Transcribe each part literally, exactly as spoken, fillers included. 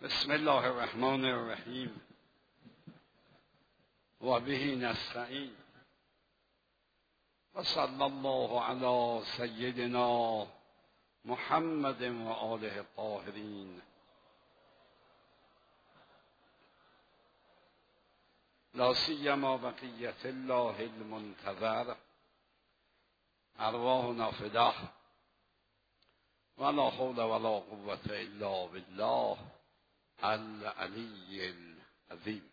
بسم الله الرحمن الرحیم و به نستعین و صلی الله علی سیدنا محمد و آله الطاهرین. لا سیما بقیت الله المنتظر ارواحنا فداه ولا حول ولا قوة الا بالله العلی العظیم.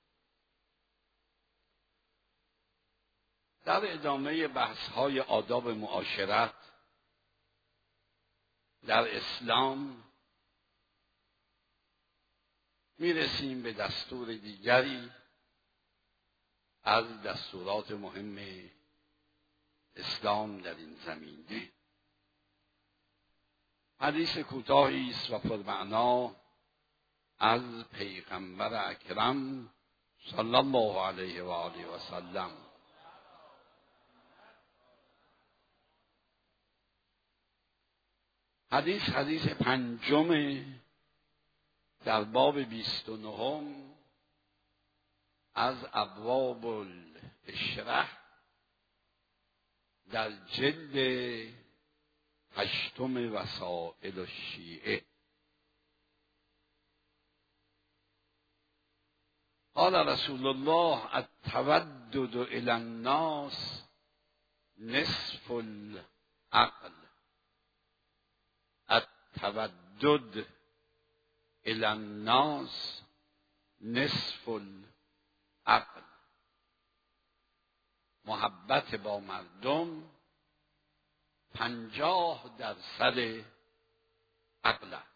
در ادامه بحث های آداب معاشرت در اسلام میرسیم به دستور دیگری از دستورات مهم اسلام در این زمینه. حدیث کوتاهی است و پرمعنا از پیغمبر اکرم صلی الله علیه و آله و سلم. حدیث حدیث پنجم در باب بیست و نهم از ابواب الاشرح در جلد هشتم وسائل الشیعه. قال رسول الله التودد الی الناس نصف العقل. التودد الی الناس نصف العقل. محبت با مردم پنجاه درصد عقل است.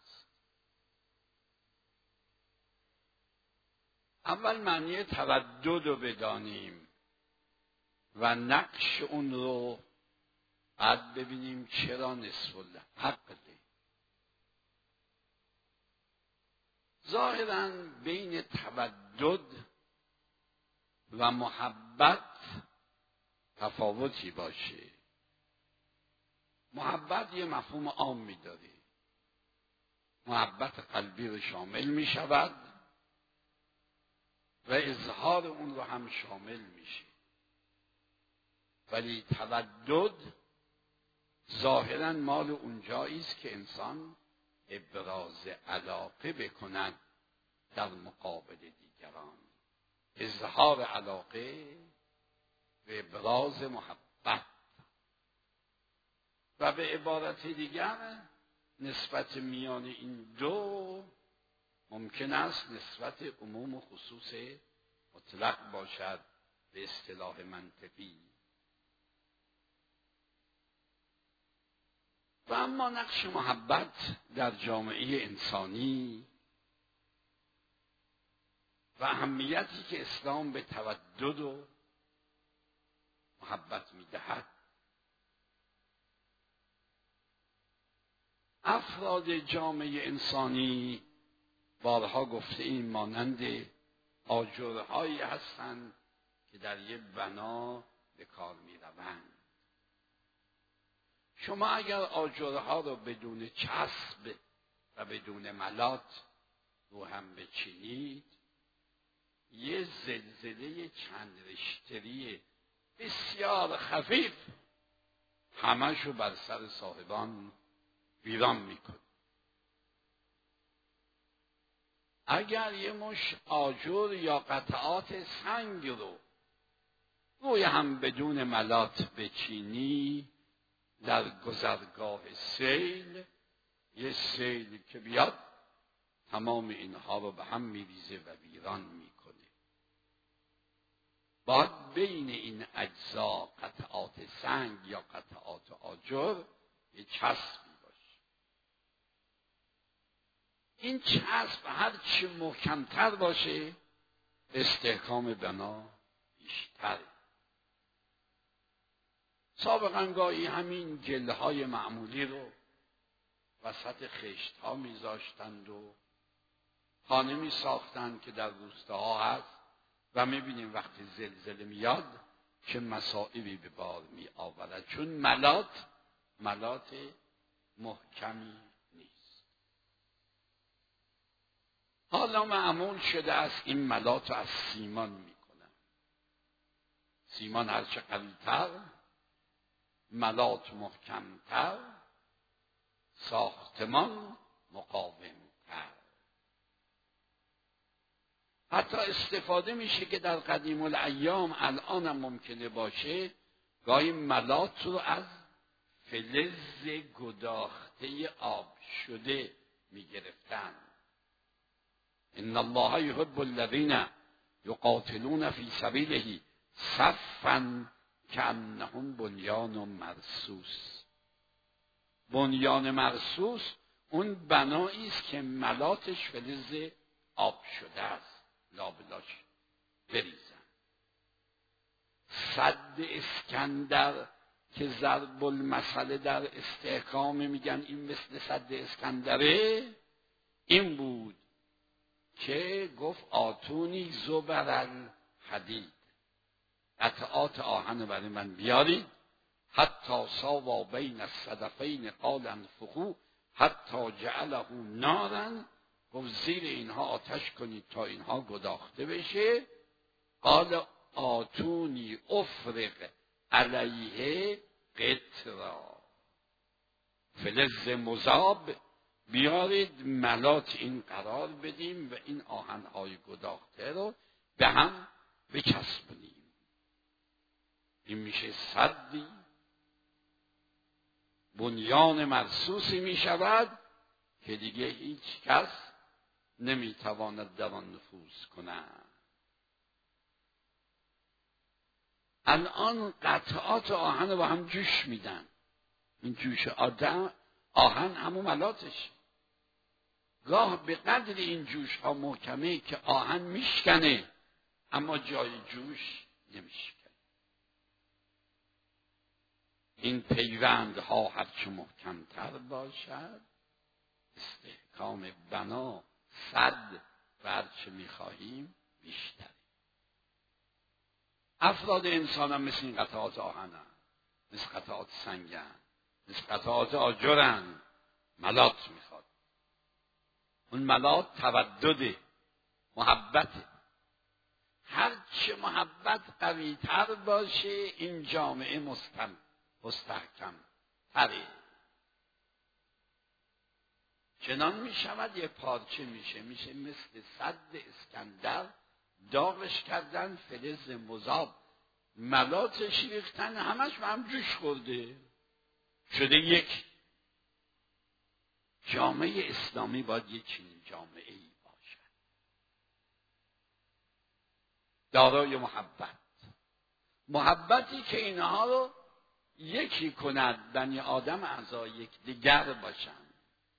اول معنی تودد رو بدانیم و نقش اون رو بعد ببینیم چرا نصف العقل. ظاهراً بین تودد و محبت تفاوتی باشه. محبت یه مفهوم عامی داره، محبت قلبی رو شامل می شود و اظهار اون رو هم شامل میشه. ولی تودد ظاهراً مال اونجایی است که انسان ابراز علاقه بکند در مقابل دیگران، اظهار علاقه و ابراز محبت. و به عبارت دیگر نسبت میان این دو ممکن است نسبت عموم و خصوص مطلق باشد به اصطلاح منطقی. و اما نقش محبت در جامعه انسانی و اهمیتی که اسلام به تودد و محبت می‌دهد. افراد جامعه انسانی بارها گفته این مانند آجرهایی هستند که در یک بنا به کار می‌روند. شما اگر آجرها رو بدون چسب و بدون ملات رو هم بچینید، یه زلزله چند رشتری بسیار خفیف همشو بر سر صاحبان ویران میکنه. اگر یه مش آجر یا قطعات سنگ رو روی هم بدون ملات بچینی، در گذرگاه سیل، یه سیل که بیاد تمام اینها رو به هم میریزه و ویران میکنه. باید بین این اجزا، قطعات سنگ یا قطعات آجر، یه چسبی باشه. این چسب هر چی محکمتر باشه استحکام بنا بیشتره. سابقاً گاهی همین گلهای معمولی رو وسط خشت‌ها میذاشتند و خانه میساختند که در روستاها هست و میبینیم وقتی زلزله میاد چه مصائبی به بار می آورد، چون ملات ملات محکمی نیست. حالا معمول شده است این ملات رو از سیمان میکنن. سیمان هرچه قوی‌تر، ملات محکمتر، ساختمان مقاومتر. حتی استفاده میشه که در قدیم الایام، الان هم ممکنه باشه، گاهی ملات رو از فلز گداخته آب شده میگرفتن. ان الله یحب الذین یقاتلون فی سبیله صفا کأنهم بنیان مرصوص. بنیان مرصوص اون بنایی است که ملاتش فلز آب شده است، لابلاش بریزن. سد اسکندر که ضرب المثل در استحکام میگن این مثل سد اسکندره، این بود که گفت آتونی زبر الحدید، قطعات آهن برای من بیارید، حتی ساوا بین الصدفین قال انفخوا حتی جعله نارا، گفت زیر اینها آتش کنید تا اینها گداخته بشه. قال آتونی افرق علیه قطرا، فلز مذاب بیارید ملات این قرار بدیم و این آهنهای گداخته رو به هم بچسبونیم. این میشه سدی، بنیان مرصوصی میشود که دیگه هیچ کس نمیتواند در آن نفوذ کند. الان قطعات آهن رو با هم جوش میدن. این جوش آدم آهن همون ملاتش، گاه به قدر این جوش ها محکمه که آهن میشکنه اما جای جوش نمیشکنه. این پیوند ها هرچه محکمتر باشد، استحکام بنا صد و هرچه میخواهیم بیشتر. افراد انسان هم مثل این قطعات آهن هم، مثل قطعات سنگ هم، مثل قطعات آجرن. ملات میخواد. اون ملات تودد محبته. هرچه محبت قوی تر باشه این جامعه مستم مستحکم تره. چنان میشود یه پارچه میشه میشه مثل سد اسکندر، داغش کردن فلز مذاب، ملاتش ریختن، همش به هم جوش خورده شده یک. جامعه اسلامی باید یک چنین جامعه ای باشد، دارای محبت، محبتی که اینها رو یکی کند، بنی آدم اعضای یک دیگر باشند،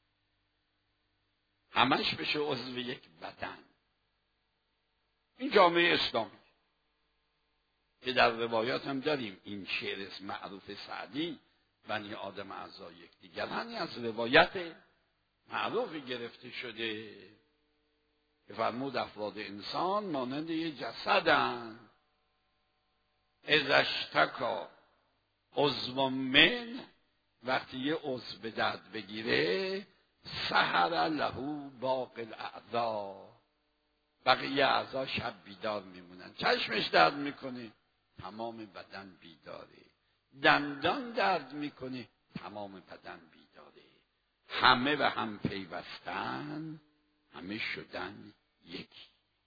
همش بشه عضو یک بدن. این جامعه اسلامی که در روایات هم داریم، این شعر معروف سعدی، بنی آدم اعضای یک دیگر، همین از روایت معروفی گرفته شده که فرمود افراد انسان مانند یه جسدن، اذا اشتکا عضو من، وقتی یه عضو به درد بگیره، سحر له باقی الاعضا، بقیه اعضا شب بیدار میمونن. چشمش درد میکنه، تمام بدن بیداره. دندان درد میکنه، تمام بدن بیداره. همه به هم پیوستن، همه شدن یکی.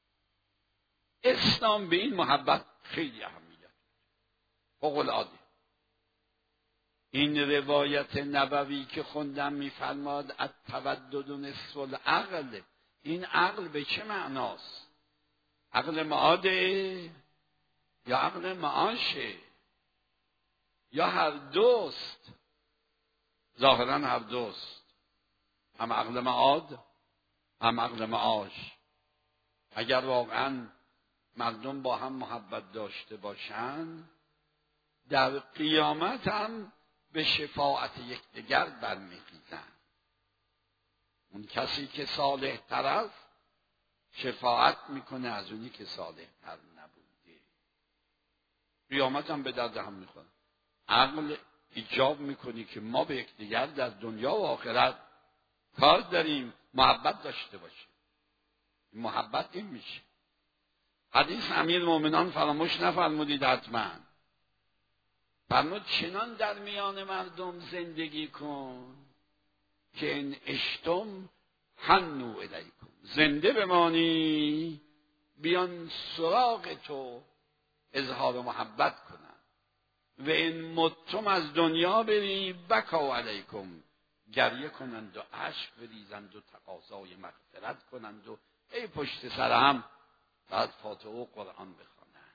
اسلام به این محبت خیلی اهمیت فوق العاده. این روایت نبوی که خوندم میفرماد التودد نصف العقل، این عقل به چه معناست؟ عقل معاده یا عقل معاشه یا هر دوست؟ ظاهرا هر دوست، هم عقل معاد هم عقل معاش. اگر واقعا مردم با هم محبت داشته باشند، در قیامت هم به شفاعت یکدیگر برمیخیزند. اون کسی که صالح تر است شفاعت میکنه از اونی که صالح تر نبوده. قیامت هم به درد هم میخوره. عقل ایجاب میکنی که ما به یکدیگر در دنیا و آخرت کار داریم، محبت داشته باشیم. محبت این میشه. حدیث امیر مومنان فراموش نفرمودید حتما. فرمود چنان در میان مردم زندگی کن که این اشتم حنو الیکم، زنده بمانی بیان سراغ تو اظهار محبت کنن، و این متم از دنیا بری بکا علیکم، گریه کنند و اشک بریزند و تقاضای مغفرت کنند و ای پشت سر هم بعد فاتحه و قرآن بخوانند.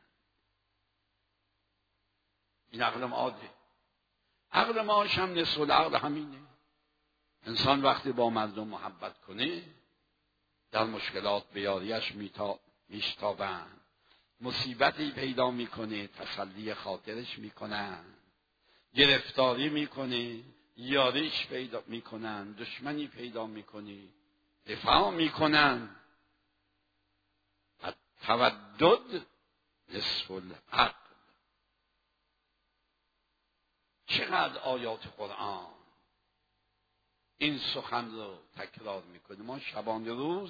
این عقل معاده. عقل معاش هم نصف العقل همینه. انسان وقتی با مردم محبت کنه در مشکلات به یاریش میشتابند، مصیبتی پیدا میکنه تسلی خاطرش میکنن، گرفتاری میکنه یاریش پیدا میکنن، دشمنی پیدا میکنه دفاع میکنن. التودد نصف العقل. چقدر آیات قرآن این سخن رو تکرار میکنه. ما شبانه روز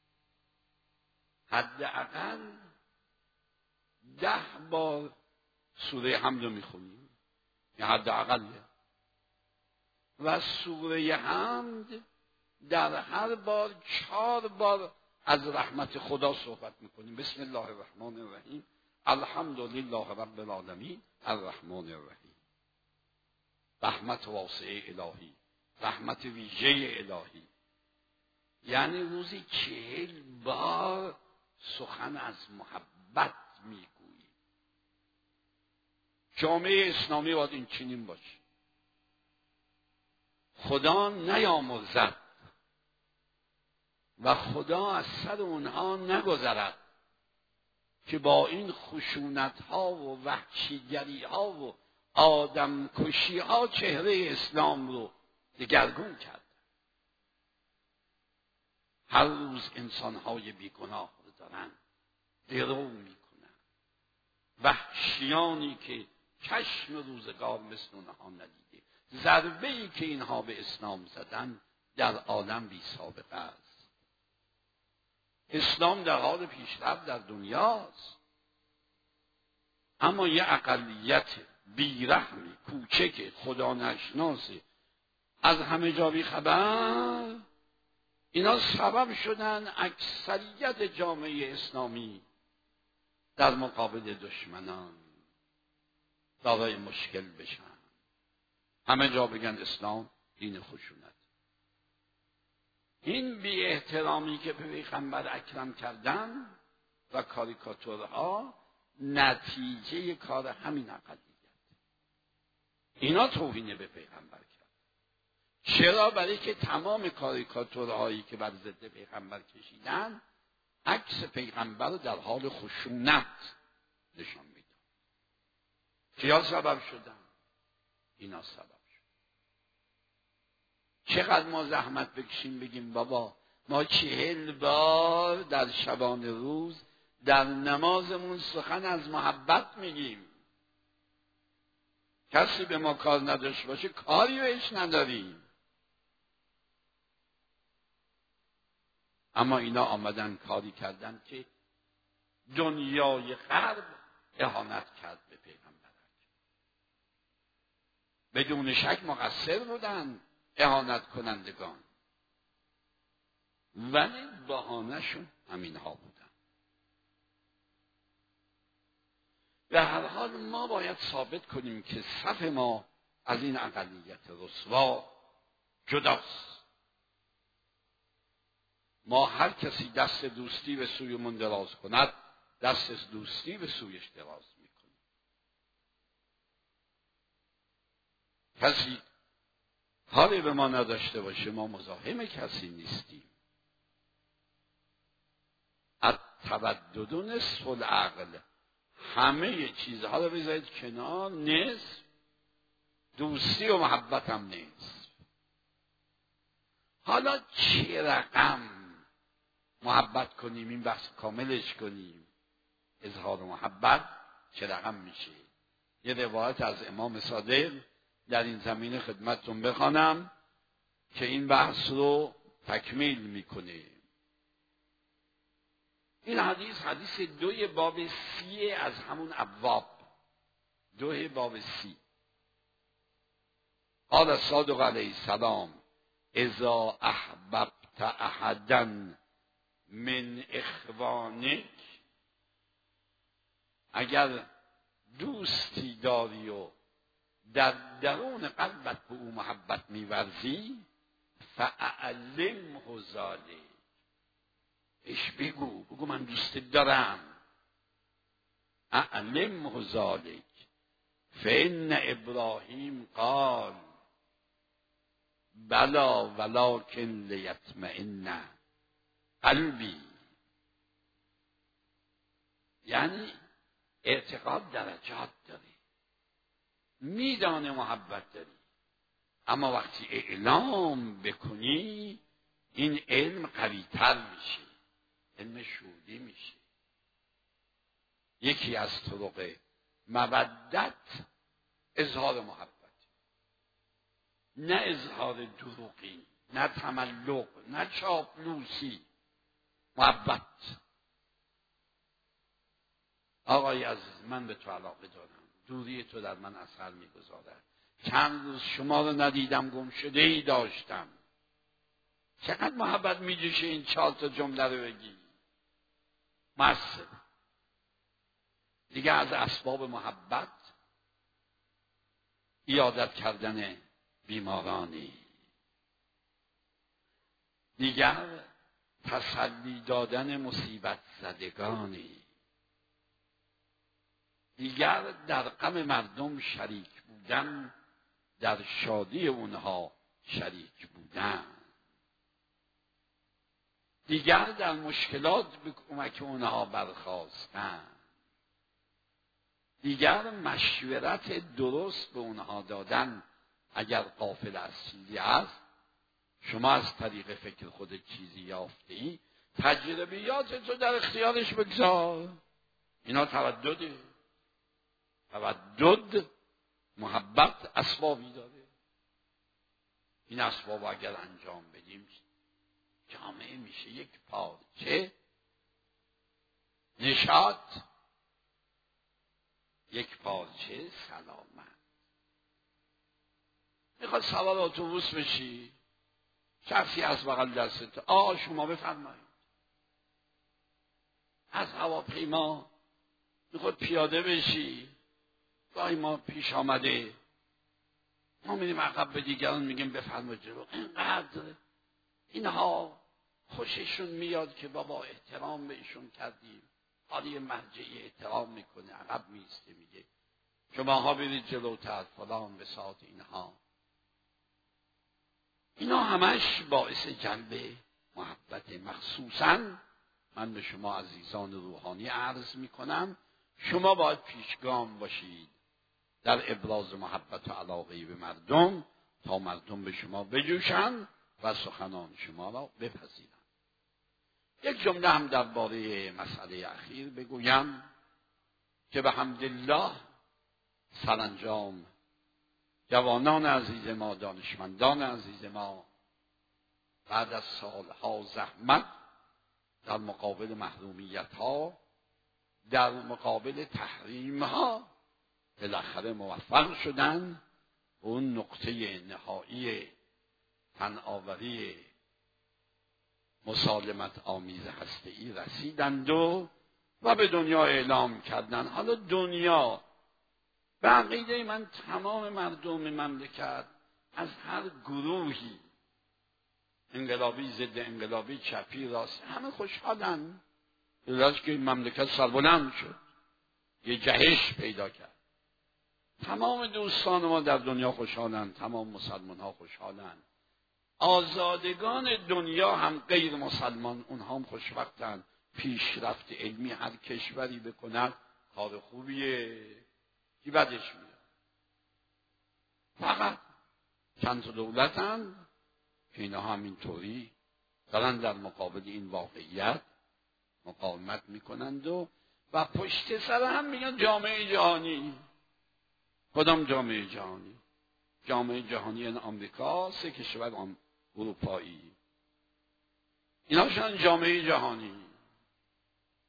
حداقل ده بار سوره حمد رو میخونیم، یا حداقل، و سوره حمد در هر بار چهار بار از رحمت خدا صحبت میکنیم. بسم الله الرحمن الرحیم، الحمد لله رب العالمین، الرحمن الرحیم. رحمت واسعه الهی، رحمت ویژه الهی. یعنی روزی چهل بار سخن از محبت میگوییم. جامعه اسلامی باید این چنین باشه. خدا نیامرزد و خدا از سر اونها نگذرد که با این خشونت ها و وحشیگری ها و آدم کشی ها چهره اسلام رو دگرگون کرد. هر روز انسان های بیگناه رو دارن درو میکنن، وحشیانی که چشم روزگار مثل اونها ندیده. ضربه ای که اینها به اسلام زدن در عالم بی سابقه است. اسلام در حال پیشرفت در دنیاست، اما یه اقلیت بیرحمی کوچک خدا نشناسی از همه جا بی خبر، اینا سبب شدن اکثریت جامعه اسلامی در مقابل دشمنان دارای مشکل بشن. همه جا بگن اسلام دین خشونت. این بی احترامی که به پیغمبر اکرم کردن و کاریکاتورها نتیجه کار همین اقلیت. اینا توهین به پیغمبر کرد. چرا؟ برای که تمام کاریکاتورهایی که بر ضد پیغمبر کشیدن عکس پیغمبر رو در حال خشونت نشان میدن. کیا سبب شدن؟ اینا سبب شد. چقدر ما زحمت بکشیم بگیم بابا ما چهل بار در شبانه روز در نمازمون سخن از محبت میگیم. کسی به ما کار نداشته باشه کاری بهش نداریم. اما اینا آمدن کاری کردن که دنیای غرب اهانت کرد به پیغمبر. بدون شک مقصر بودن اهانت کنندگان، ولی بهانه‌شون همینها بودن. به هر حال ما باید ثابت کنیم که صف ما از این اقلیت رسوا جداست. ما هر کسی دست دوستی به سویمون دراز کند دست دوستی به سویش دراز میکنیم. کسی حالی به ما نداشته باشه ما مزاحم کسی نیستیم. التودد نصف العقل. همه چیزها رو بذارید کنار، نصف دوستی و محبت هم نصف. حالا چه رقم محبت کنیم؟ این بحث کاملش کنیم. اظهار محبت چه رقم میشه؟ یه روایت از امام صادق در این زمینه خدمتتون بخوانم که این بحث رو تکمیل میکنه. این حدیث حدیث دوی باب سی از همون ابواب، دوی باب سی. قال الصادق علیه السلام اذا احببت احدا من اخوانک، اگر دوستی داری و در درون قلبت به او محبت می‌ورزی، فاعلمه ذلک، اش بگو بگو من دوست دارم. اعلمه ذلک فان ابراهیم قال بلا ولکن لیطمئن قلبی. یعنی اعتقاد درجات داری، میدانه محبت داری، اما وقتی اعلام بکنی این علم قوی‌تر میشه، علم شهودی میشه. یکی از طرق مودت اظهار محبت، نه اظهار دروغی، نه تملق، نه چاپلوسی. محبت. آقای عزیز، من به تو علاقه دارم، دوری تو در من اثر میگذارد، چند روز شما رو ندیدم، گم شده ای داشتم. چقدر محبت میجوشه این چهار تا جمله رو بگی. مصر دیگه از اسباب محبت عیادت کردن بیمارانی، دیگر تسلی دادن مصیبت زدگانی، دیگر در غم مردم شریک بودن، در شادی اونها شریک بودن، دیگر در مشکلات به کمک اونها برخاستن، دیگر مشورت درست به اونها دادن. اگر غافل از چیزی است، شما از طریق فکر خود چیزی یافته ای، تجربیات تو در اختیارش بگذار. اینا تودده. تودد محبت اسبابی داره. این اسباب اگر انجام بدیم جامعه میشه یک پارچه، نشاط، یک پارچه سلامت. میخواد سوار اتوبوس بشی، شخصی از بغل دستت آ شما بفرمایید. از هواپیما میخواد پیاده بشی، گاهی ما پیش آمده ما میریم عقب به دیگران میگیم بفرمایید جلو. اینقدر اینها خوششون میاد که بابا احترام بهشون کردیم، حالی مرجعی احترام میکنه، عقب میسته میگه شماها برید جلوتر فلان بساط. اینها اینا همش باعث جلب محبت. مخصوصا من به شما عزیزان روحانی عرض میکنم، شما باید پیشگام باشید در ابراز محبت و علاقه به مردم تا مردم به شما بجوشند و سخنان شما را بپذیرند. یک جمله هم درباره مسئله اخیر بگویم که به حمدالله سرانجام جوانان عزیز ما، دانشمندان عزیز ما بعد از سالها زحمت در مقابل محرومیت ها، در مقابل تحریم ها، بالاخره موفق شدن اون نقطه نهایی فناوری مسالمت آمیز هسته‌ای رسیدند و و به دنیا اعلام کردند. حالا دنیا به عقیده من تمام مردم مملکت از هر گروهی، انقلابی، ضد انقلابی، چپی، راست، همه خوشحالن. درست که این مملکت سربلند شد، یه جهش پیدا کرد. تمام دوستان ما در دنیا خوشحالن، تمام مسلمان ها خوشحالن، آزادگان دنیا هم غیر مسلمان اونها هم خوشبختن. پیشرفت علمی هر کشوری بکند کار خوبیه، کی بدش میاد. فقط چند تا دولتن که اینا هم اینطوری دارن در مقابل این واقعیت مقاومت میکنند و و پشت سر هم میگن جامعه جهانی. کدام جامعه جهانی؟ جامعه جهانی این آمریکا، سه کشور اروپایی، اینا شدن جامعه جهانی.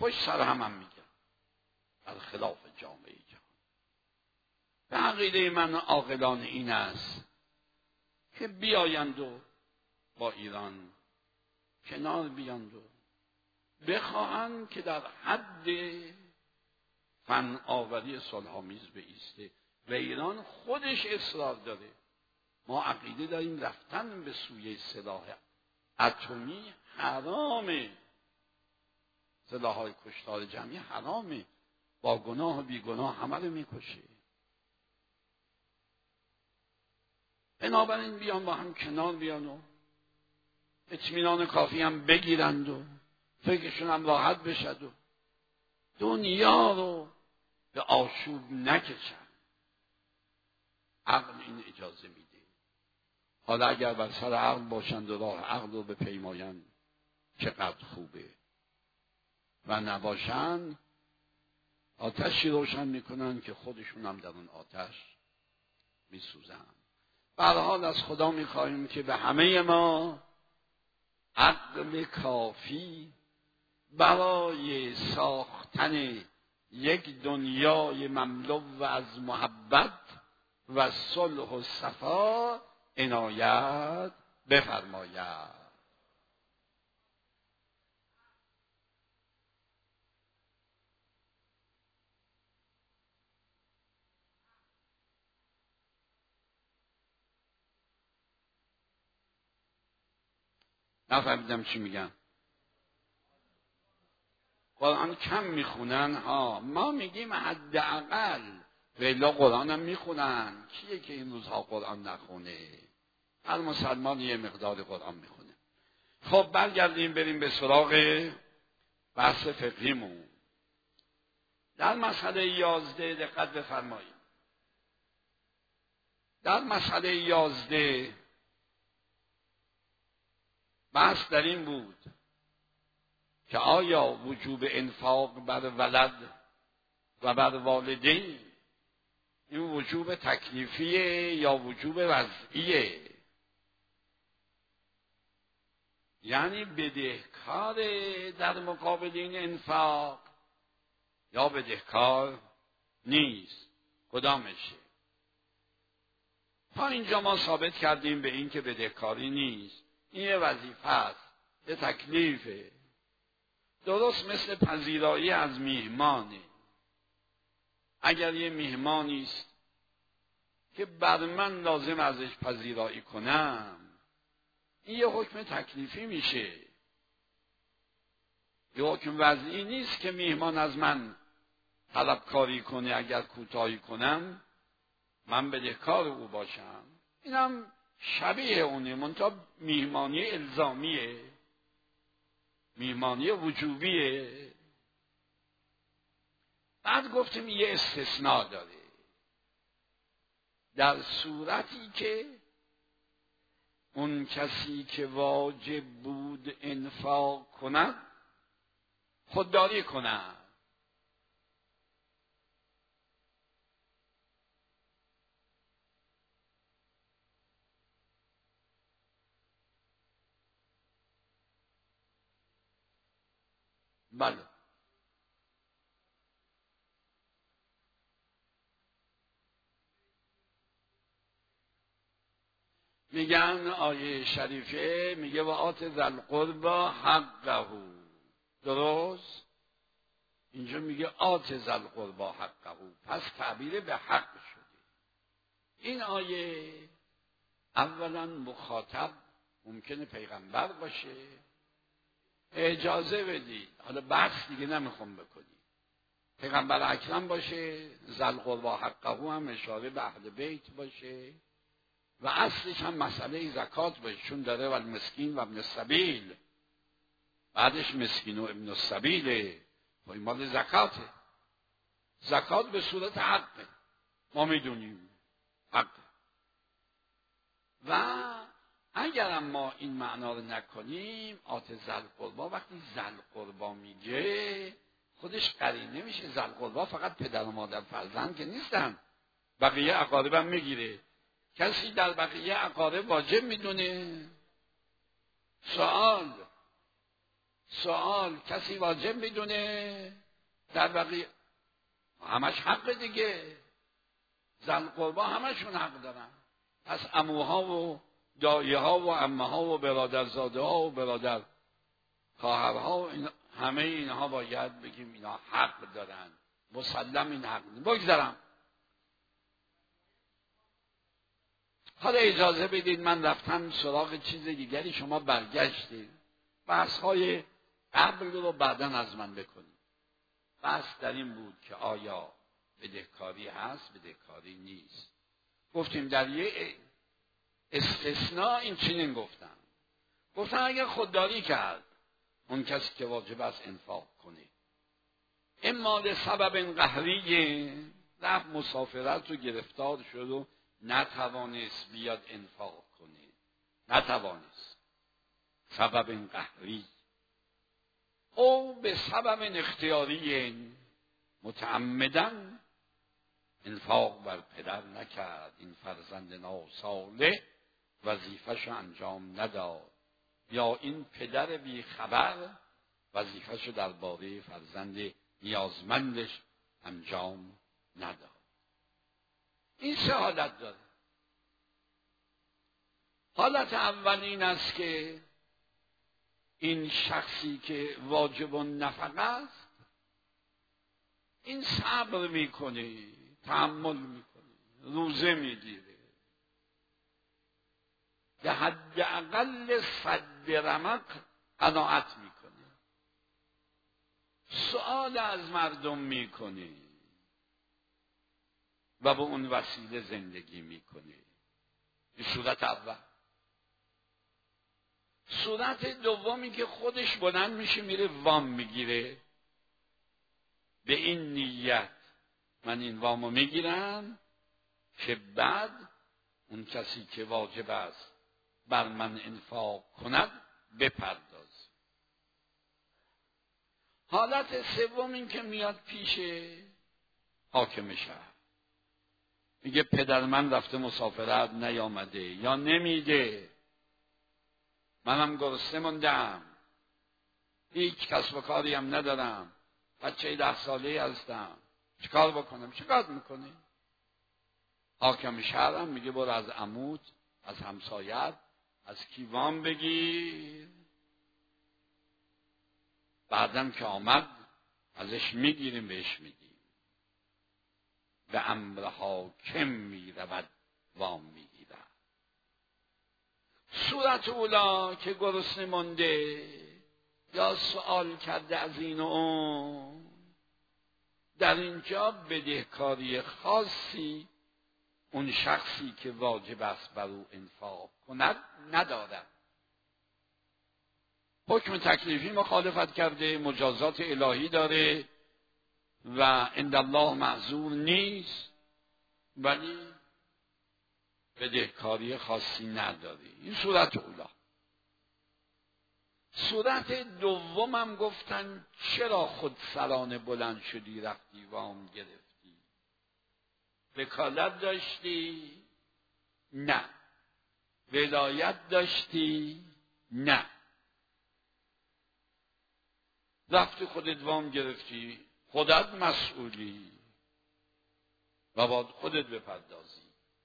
پشت سر هم هم میگن برخلاف جامعه جهان. به عقیده من عاقلانه این است که بیایند و با ایران کنار بیاند و بخواهند که در حد فن آوری صلح‌آمیز بایسته و ایران خودش اصرار داره. ما عقیده داریم رفتن به سوی سلاح اتمی حرامه، سلاح‌های کشتار جمعی حرامه، با گناه و بی گناه همه رو میکشه. بنابراین بیان با هم کنار بیان و اطمینان کافی هم بگیرند و فکرشون هم راحت بشد و دنیا رو به آشوب نکشن. عقل این اجازه میده. حالا اگر بر سر عقل باشند و راه عقل رو بپیمایند چقدر خوبه، و نباشند آتشی روشن میکنن که خودشون هم در اون آتش میسوزن. به هر حال از خدا میخواهیم که به همه ما عقل کافی برای ساختن یک دنیای مملو از محبت و صلح و صفا عنایت بفرماید. نفهمیدم چی میگن. قرآن کم میخونن ها، ما میگیم حداقل، ولی قرآن هم میخونن. کیه که این روزها قرآن نخونه؟ هر مسلمان یه مقدار قرآن میخونه. خب برگردیم بریم به سراغ بحث فقهیمون. در مسئله یازده دقت بفرمایید. در مسئله یازده بحث در این بود که آیا وجوب انفاق بر ولد و بر والدین این وجوب تکلیفیه یا وجوب وضعیه؟ یعنی بدهکار در مقابل این انفاق یا بدهکار نیست؟ کدامشه؟ تا اینجا ما ثابت کردیم به این که بدهکاری نیست، این یه وظیفه است، یه تکلیفه، درست مثل پذیرایی از میهمانه. اگر یه میهمانی است که بر من لازم ازش پذیرایی کنم، این یه حکم تکلیفی میشه، یه حکم وضعی نیست که میهمان از من طلبکاری کنه، اگر کوتاهی کنم من بدهکار او باشم. اینم شبیه اونه، منتها میهمانی الزامیه، میهمانی وجوبیه. بعد گفتیم یه استثناء داره، در صورتی که اون کسی که واجب بود انفاق کند خودداری کند. بله، میگن آیه شریفه میگه و آت ذی القربی حقه، درست؟ اینجا میگه آت ذی القربی حقه، پس تعبیر به حق شده. این آیه اولا مخاطب ممکنه پیغمبر باشه، اجازه بدید، حالا بحث دیگه نمیخوام بکنی، پیغمبر اکرم باشه، ذی القربی حقه هم اشاره به اهل بیت باشه و اصلش هم مسئله زکات باشه، چون داره و المسکین و ابن السبیل، بعدش مسکین و ابن السبیله و این مال زکاته. زکات به صورت حقه، ما میدونیم حقه. و اگر ما این معنا رو نکنیم، آت ذی القربی وقتی ذی القربی میگه خودش قرینه میشه. ذی القربی فقط پدر و مادر فرزند که نیستن، بقیه اقارب هم میگیره. کسی در بقیه اقارب واجب میدونه؟ سوال سوال کسی واجب میدونه؟ در بقیه همش حق دیگه، زن قربا همشون حق دارن. پس عموها و دایه ها و عمه ها و برادرزاده ها و برادر خواهرها و این همه اینها باید بگیم اینا حق دارن، مسلم این حق دارن. بگذارم حالا اجازه بدید من رفتم سراغ چیز دیگری، شما برگشتید بحث های قبل رو بعداً از من بکنید. بحث در این بود که آیا بدهکاری هست، بدهکاری نیست. گفتیم در یه استثناء این چنین گفتن گفتن اگر خودداری کرد اون کسی که واجب است انفاق کنه، اما لسبب قهری رفت مسافرت رو گرفتار شد و نتوانست بیاد انفاق کنه، نتوانست سبب قهری، او به سبب اختیاری متعمدن انفاق بر پدر نکرد، این فرزند ناساله وظیفه‌شو انجام نداد، یا این پدر بی خبر وظیفه‌شو درباره فرزند نیازمندش انجام نداد. این سه حالت داره. حالت اول این است که این شخصی که واجب النفقه است این صبر میکنه، تحمل میکنه، روزه میگیره، به حداقل صد رمق قناعت میکنه، سؤال از مردم میکنه و به اون وسیله زندگی میکنه. این صورت اول. صورت دومی که خودش بلند میشه میره وام میگیره، به این نیت من این وامو میگیرم که بعد اون کسی که واجب است بر من انفاق کند بپرداز. حالت سوم این که میاد پیش حاکم شهر میگه پدر من رفته مسافرت نیامده یا نمیده، منم گرسنه موندم، هیچ کسب و کاری هم ندارم، بچه ده ساله هستم، چیکار بکنم؟ چیکار میکنی؟ حاکم شهرم میگه برو از عمود، از همسایت، از کیوان بگیر، بعدم که آمد ازش میگیریم بهش میدیم. به امر حاکم میرود وام میگیرد. صورت اولا که گرسنه مونده یا سوال کرده از این و اون، در اینجا بدهکاری خاصی اون شخصی که واجب است بر او انفاق کند ندارد. حکم تکلیفی مخالفت کرده، مجازات الهی داره و عند الله معذور نیست، ولی بدهکاری خاصی نداره. این صورت اولا. صورت دومم گفتن چرا خود سرانه بلند شدی رفتی وام گرفتی؟ وکالت داشتی؟ نه. ولایت داشتی؟ نه. رفتی خودت وام گرفتی، خودت مسئولی و باید خودت بپردازی.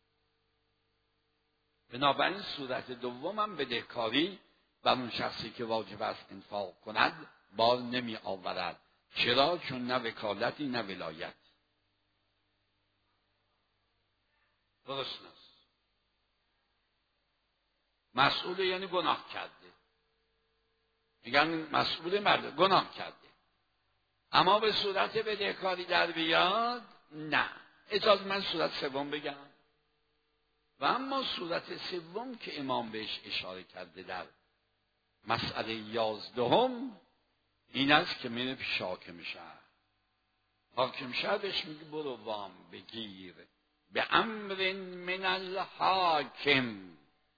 بنابراین صورت دومم بدهکاری بر اون شخصی که واجب است انفاق کند بار نمی آورد. چرا؟ چون نه وکالتی نه ولایت. درست نیست. مسئول یعنی گناه کرده، میگن مسئول مرد گناه کرده، اما به صورت بدهکاری در بیاد نه. اجازه من صورت سوم بگم. و اما صورت سوم که امام بهش اشاره کرده در مسئله یازدهم این است که میره پیش حاکم شهر. حاکم شهر بهش میگه برو وام بگیر، به امر من الحاکم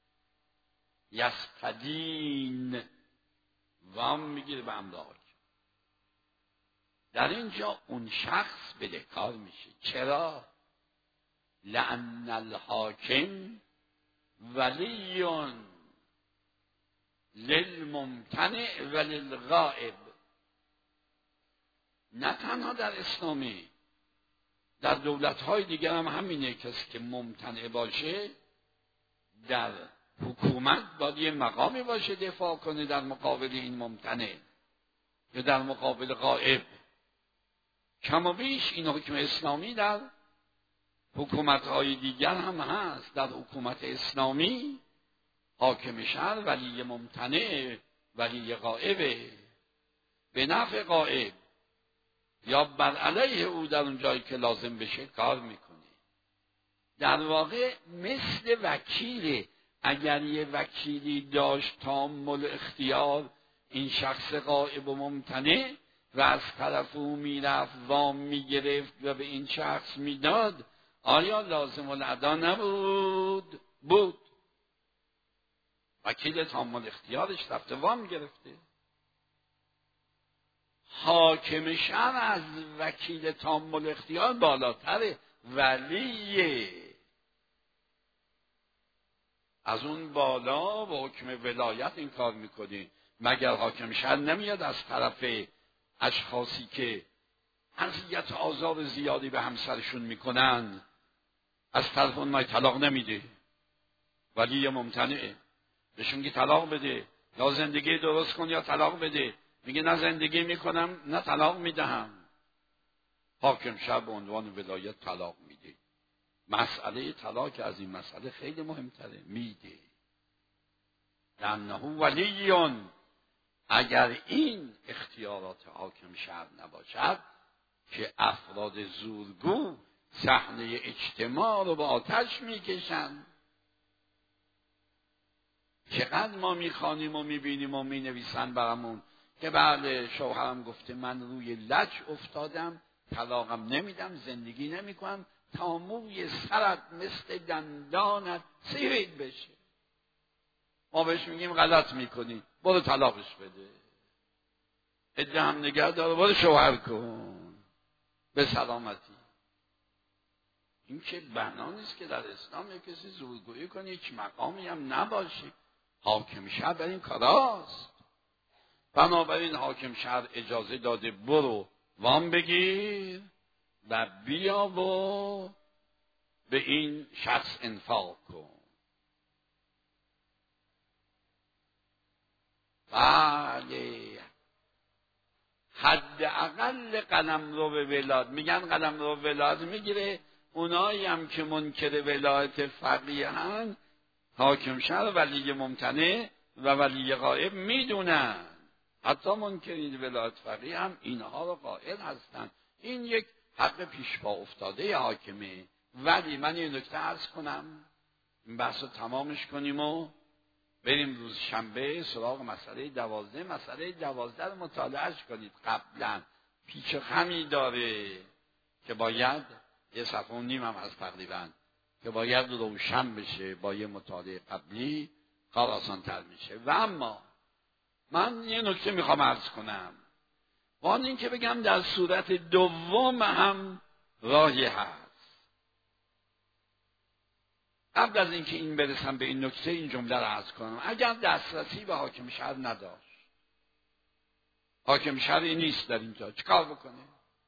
یستدین، وام میگیره به امر حاکم. در اینجا اون شخص بدهکار میشه. چرا؟ لأن الحاکم ولیون للممتنع و للغائب. نه تنها در اسلامی، در دولت‌های دیگر هم همینه. کسی که ممتنع باشه در حکومت باید یه مقامی باشه دفاع کنه در مقابل این ممتنع یا در مقابل غائب. کم و بیش این حکم اسلامی در حکومت‌های دیگر هم هست. در حکومت اسلامی حاکم شهر ولی ممتنع، ولی غائبه، به نفع غائب یا بر علیه او در اون جایی که لازم بشه کار میکنه. در واقع مثل وکیله. اگر یه وکیلی داشت تامل اختیار، این شخص غائب و ممتنع و از طرف او میرفت وام میگرفت و به این شخص میداد، آیا لازم الادا نبود؟ بود. وکیل تامل اختیارش رفته وام گرفته. حاکم شهر از وکیل تامل اختیار بالاتره، ولیه. از اون بالا با حکم ولایت این کار میکنی. مگر حاکم شهر نمیاد از طرف اشخاصی که اذیت و آزار زیادی به همسرشون میکنن از طرف اون مای طلاق نمیده؟ ولی ممتنعه. بهشون که طلاق بده، یا زندگی درست کن یا طلاق بده. میگه نه زندگی میکنم نه طلاق میدهم. حاکم شهر به عنوان ولایت طلاق میده. مسئله طلاق از این مسئله خیلی مهمتره. میده لانه ولیون. اگر این اختیارات حاکم شهر نباشد که افراد زورگو صحنه اجتماع رو به آتش میکشند. چقدر ما میخوانیم و میبینیم و مینویسن برامون که بله شوهرم گفته من روی لج افتادم، طلاقم نمیدم، زندگی نمیکنم تا موی سرت مثل دندانت سفید بشه. ما بهش میگیم غلط میکنی، برو طلاقش بده. عده هم نگه داره، برو شوهر کن به سلامتی. این که بنا نیست که در اسلام یک کسی زورگویی کنه، هیچ مقامی هم نباشه. حاکم شهر بر این کاراست. بنابراین حاکم شهر اجازه داده برو وام بگیر و بیا و به این شخص انفاق کن. بله، حداقل قلمرو ولایت. میگن قلمرو ولایت میگیره اونایی هم که منکر ولایت فقیهن، حاکم شهر ولی ممتنع و ولی غائب میدونن. حتی منکرین ولایت فقیه هم اینها رو قائل هستن. این یک حق پیش پا افتاده حاکمه. ولی من یه نکته عرض کنم، این بحث رو تمامش کنیم و بریم روز شنبه سراغ مسئله دوازده. مسئله دوازده رو مطالعهش کنید قبلا. پیچ و خمی داره که باید یه صفحه و نیم هم از تقریبا که باید روشن بشه. با یه مطالعه قبلی کار آسان تر میشه. و اما من یه نکته میخوام عرض کنم، وان این که بگم در صورت دوم هم راهی هست. قبل از اینکه این برسم به این نکته این جمله رو عرض کنم. اگر دسترسی به حاکم شهر نداشت، حاکم شهری نیست در اینجا، چیکار بکنه؟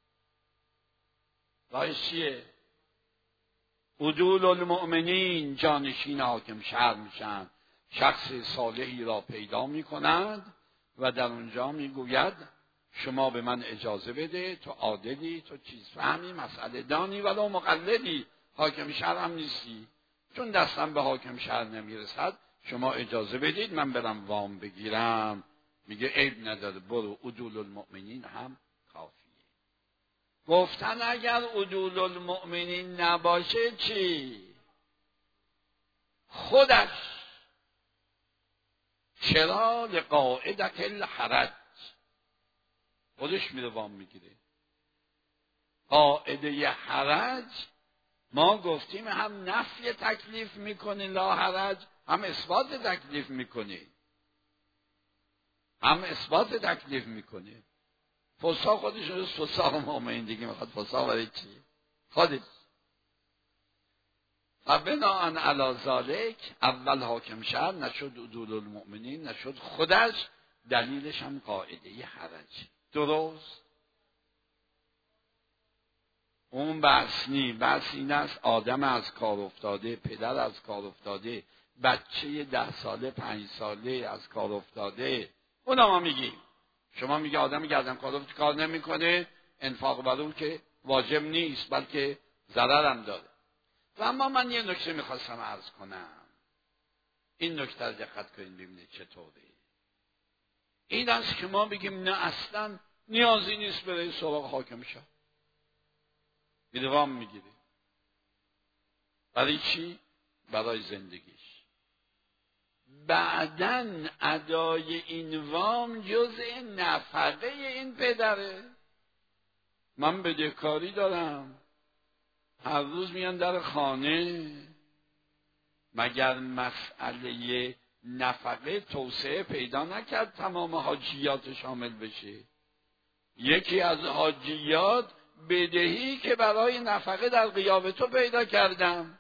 راهش چیه؟ عدول المؤمنین جانشین حاکم شهر میشن. شخص صالحی را پیدا میکنند و در اونجا میگوید شما به من اجازه بده، تو عادلی، تو چیز فهمی، مسئله دانی، ولو مقلدی، حاکم شهر هم نیستی، چون دستم به حاکم شهر نمیرسد شما اجازه بدید من برم وام بگیرم. میگه عیب نداره، برو. عدول المؤمنین هم کافیه. گفتن اگر عدول المؤمنین نباشه چی؟ خودش چرا لقاعدت الحرج، خودش میره وام میگیره. قاعده حرج ما گفتیم هم نفی تکلیف میکنه لا حرج، هم اثبات تکلیف میکنه، هم اثبات تکلیف میکنه. فسا خودش رو فسا مومن دیگه میخواد فسا برای چی؟ خودش. و بناء علی ذالک اول حاکم شهر نشد عدول المؤمنین، نشد خودش، دلیلش هم قاعده حرج. درست؟ اون بحث نی، بحث این است آدم از کار افتاده، پدر از کار افتاده، بچه ده ساله پنج ساله از کار افتاده، اونا ما میگیم. شما میگه آدم گردن کار افتاده کار نمیکنه، انفاق بر اون که واجب نیست بلکه ضرر هم داره. و اما من یه نکته میخواستم عرض کنم، این نکته رو دقت کنید ببینید چطوره. این است که ما بگیم نه اصلا نیازی نیست برای سراغ حاکم شهر، میره وام میگیره. برای چی؟ برای زندگیش. بعدن ادای این وام جزء نفقه این پدره. من بدهکاری دارم، هر روز میان در خانه، مگر مسئله نفقه توسعه پیدا نکرد تمام حاجیات شامل بشه؟ یکی از حاجیات بدهی که برای نفقه در غیاب تو پیدا کردم،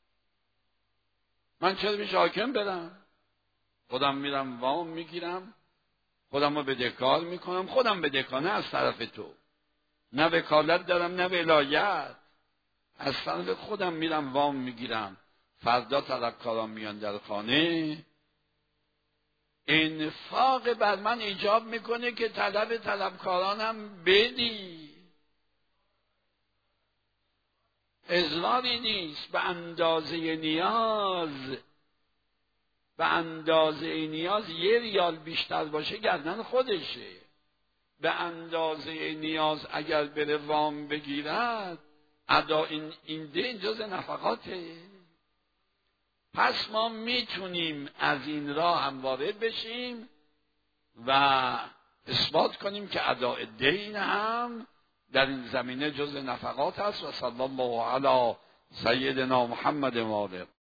من چرا پیش حاکم برم؟ خودم میرم وام میگیرم، خودم رو بدهکار میکنم، خودم بدهکانه از طرف تو، نه وکالت دارم نه ولایت، از طرف خودم میرم وام میگیرم. فردا طلبکاران میان در خانه، انفاق بر من ایجاب میکنه که طلب طلبکارانم بدی. اضراری نیست، به اندازه نیاز، به اندازه نیاز یه ریال بیشتر باشه گردن خودشه. به اندازه نیاز اگر بره وام بگیرد، ادا این این دین جز نفقاته. پس ما میتونیم از این راه هم وارد بشیم و اثبات کنیم که اداء دین هم در این زمینه جز نفقات است. و صلی الله علی سیدنا محمد و آله.